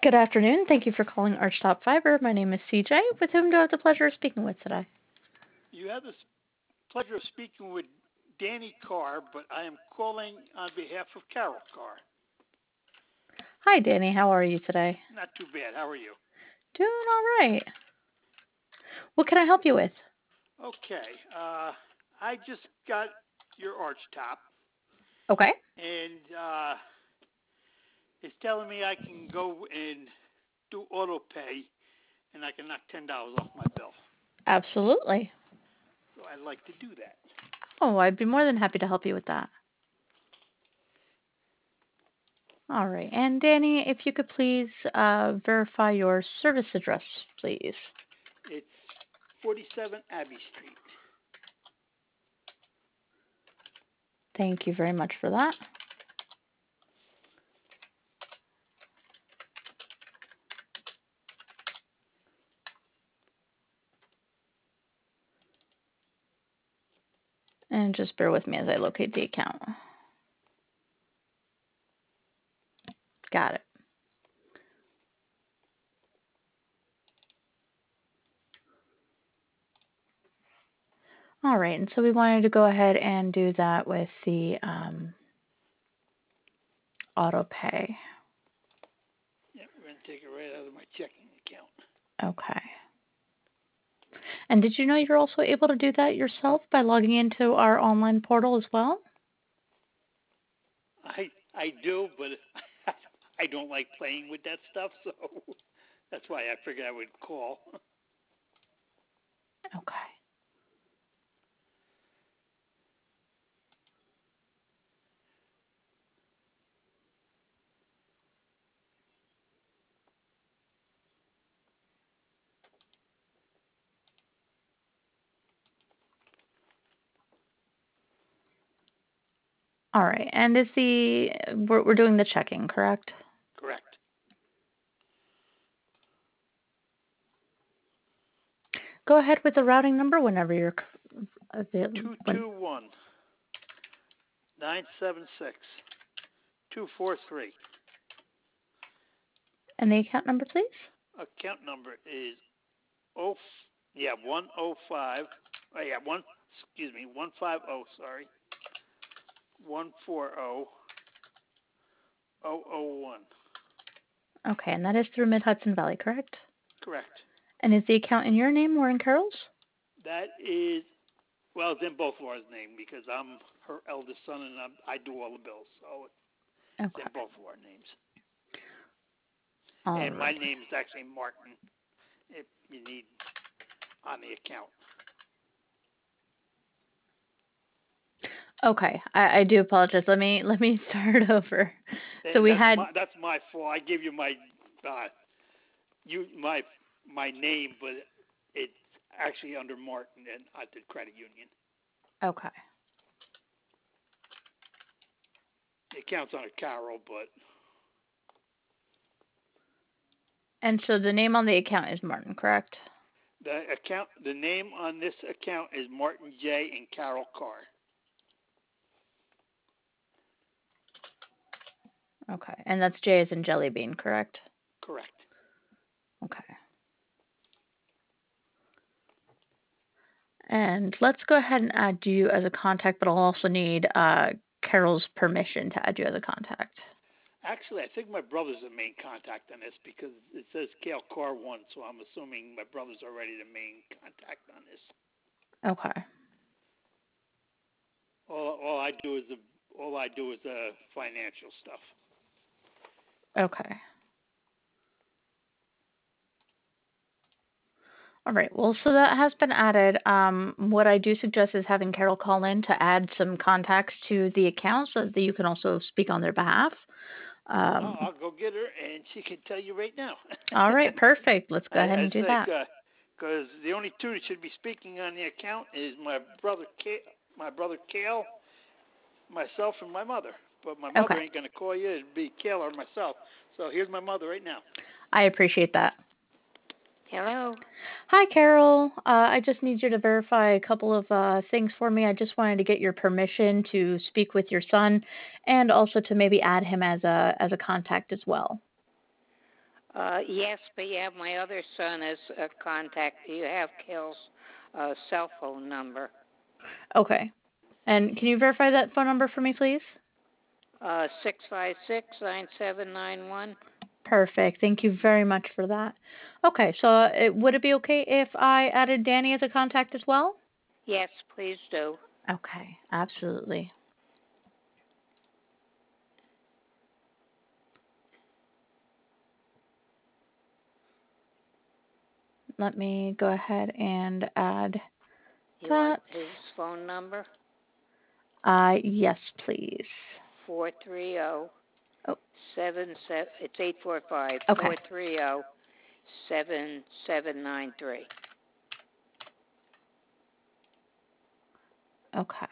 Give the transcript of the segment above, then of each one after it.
Good afternoon. Thank you for calling Archtop Fiber. My name is CJ. With whom do I have the pleasure of speaking with today? You have the pleasure of speaking with Danny Carr, but I am calling on behalf of Carol Carr. Hi, Danny. How are you today? Not too bad. How are you? Doing all right. What can I help you with? Okay. I just got your arch top, Okay. and it's telling me I can go and do auto pay, and I can knock $10 off my bill. Absolutely. So I'd like to do that. Oh, I'd be more than happy to help you with that. All right. And Danny, if you could please verify your service address, please. It's 47 Abbey Street. Thank you very much for that. And just bear with me as I locate the account. Got it. All right. And so we wanted to go ahead and do that with the auto pay. Yeah, we're going to take it right out of my checking account. Okay. And did you know you're also able to do that yourself by logging into our online portal as well? I do, but I don't like playing with that stuff, so that's why I figured I would call. Okay. All right. And is we're doing the checking, correct? Correct. Go ahead with the routing number whenever you're available. 221 976 243. And the account number, please? Account number is 105. Oh yeah, 150, sorry. 140001. Okay, and that is through Mid Hudson Valley, correct? Correct. And is the account in your name or in Carol's? That is, well, it's in both of our name because I'm her eldest son and I do all the bills, so it's in Okay. both of our names. All And my right. name is actually Martin if you need on the account. Okay. I do apologize. Let me start over. So And we had that's my fault. I give you my uh, you my name, but it's actually under Martin and at the credit union. okay. The account's under Carol, but And so the name on the account is Martin, correct? the name on this account is Martin J. and Carol Carr. Okay. And that's J as in jelly bean, correct? Correct. Okay. And let's go ahead and add you as a contact, but I'll also need Carol's permission to add you as a contact. Actually, I think my brother's the main contact on this because it says Carol Carr 1, so I'm assuming my brother's already the main contact on this. Okay. All I do is the financial stuff. Okay. All right. Well, so that has been added. What I do suggest is having Carol call in to add some contacts to the account so that you can also speak on their behalf. I'll go get her, and she can tell you right now. All right. Perfect. Let's go ahead I and do think that. because the only two that should be speaking on the account is my brother Cale, myself, and my mother. But my mother Okay. ain't gonna call you. It'd be Cale or myself. So here's my mother right now. I appreciate that. Hello. Hi, Carol. I just need you to verify a couple of things for me. I just wanted to get your permission to speak with your son, and also to maybe add him as a contact as well. Yes, but you have my other son as a contact. You have Kale's cell phone number. Okay. And can you verify that phone number for me, please? 656-9791. Perfect. Thank you very much for that. Okay, so would it be okay if I added Danny as a contact as well? Yes, please do. Okay, absolutely. Let me go ahead and add You that. want his phone number? Yes, please. 430 Oh, 77. It's 845 okay. 430 7793. Okay.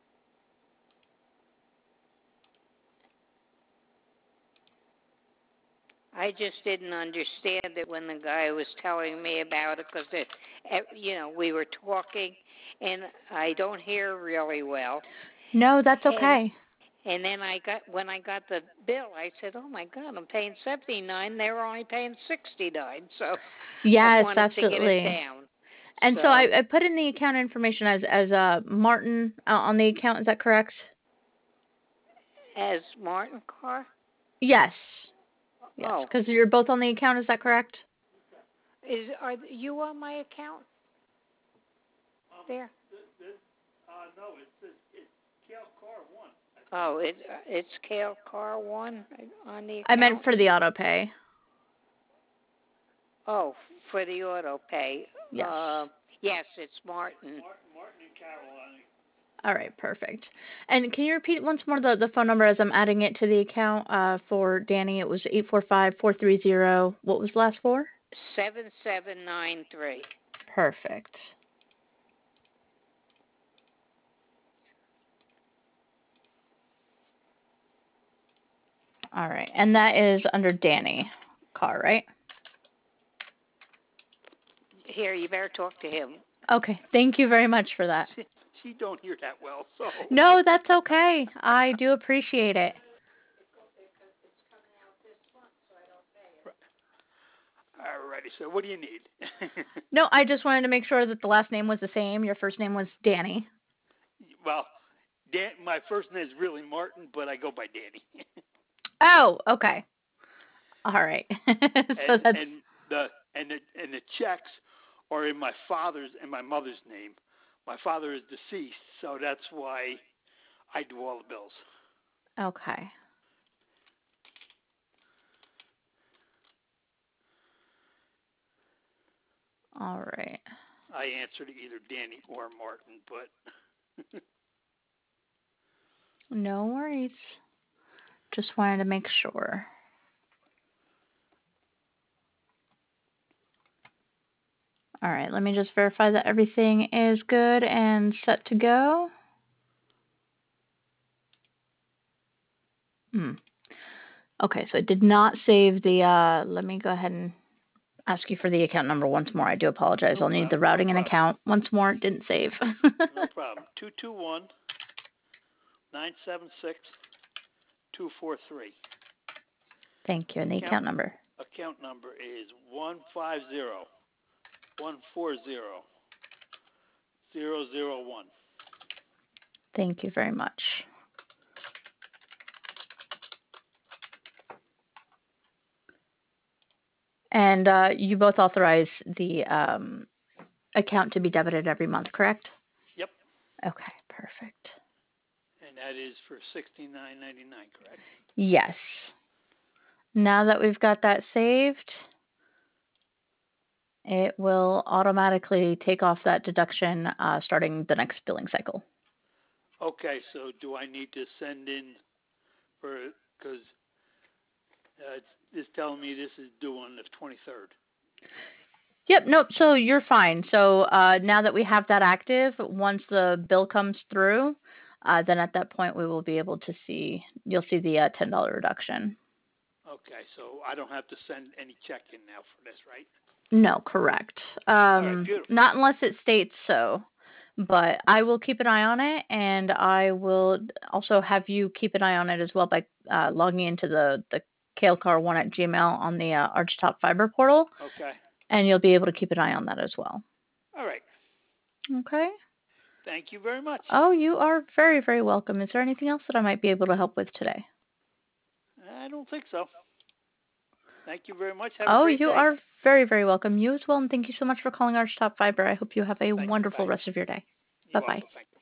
I just didn't understand it when the guy was telling me about it because we were talking and I don't hear really well. No, that's And okay. and then when I got the bill, I said, "Oh my God, I'm paying $79. They were only paying $69." So I Yes, wanted to get it absolutely. down. And so So I put in the account information as Martin on the account. Is that correct? as Martin Carr? Yes. Yes, Oh, because you're both on the account. Is that correct? are you on my account there? No, it's Kale Carr 1. Oh, it's Kale Carr 1 on the I meant account. for the auto pay. Oh, for the auto pay. Yes. Yes, it's Martin. Martin and Carol on it. All right, perfect. And can you repeat once more the phone number as I'm adding it to the account for Danny? It was 845-430. What was the last four? 7793. Perfect. All right, and that is under Danny Carr, right? Here, you better talk to him. Okay, thank you very much for that. She don't hear that well, so. No, that's okay. I do appreciate it. Alrighty, so what do you need? No, I just wanted to make sure that the last name was the same. Your first name was Danny. Well, my first name is really Martin, but I go by Danny. Oh, okay. All right. So that's and the checks are in my father's and my mother's name. My father is deceased, so that's why I do all the bills. okay. All right. I answer to either Danny or Martin, but No worries. Just wanted to make sure. All right, let me just verify that everything is good and set to go. Okay, so I did not save the, let me go ahead and ask you for the account number once more. I do apologize. no I'll need the problem. routing and account once more. Didn't save. No problem. 221-976-243. Thank you. And the account number. Account number is 150-140-001. Thank you very much. And you both authorize the account to be debited every month, correct? Yep. Okay, perfect. And that is for $69.99, correct? Yes. Now that we've got that saved, it will automatically take off that deduction starting the next billing cycle. Okay, so do I need to send in because it's telling me this is due on the 23rd. Yep, nope, so you're fine. So now that we have that active, once the bill comes through, then at that point we will be able to you'll see the $10 reduction. Okay, so I don't have to send any check in now for this, right? No, correct. All right, beautiful. Not unless it states so. But I will keep an eye on it, and I will also have you keep an eye on it as well by logging into the kalecar1@gmail on the Archtop Fiber portal, Okay. and you'll be able to keep an eye on that as well. All right. Okay. Thank you very much. Oh, you are very, very welcome. Is there anything else that I might be able to help with today? I don't think so. Thank you very much. Have Oh, a great you day. are very, very welcome. You as well, and thank you so much for calling Archtop Fiber. I hope you have a Thanks. wonderful Bye. rest of your day. You Bye-bye. also. Thank you.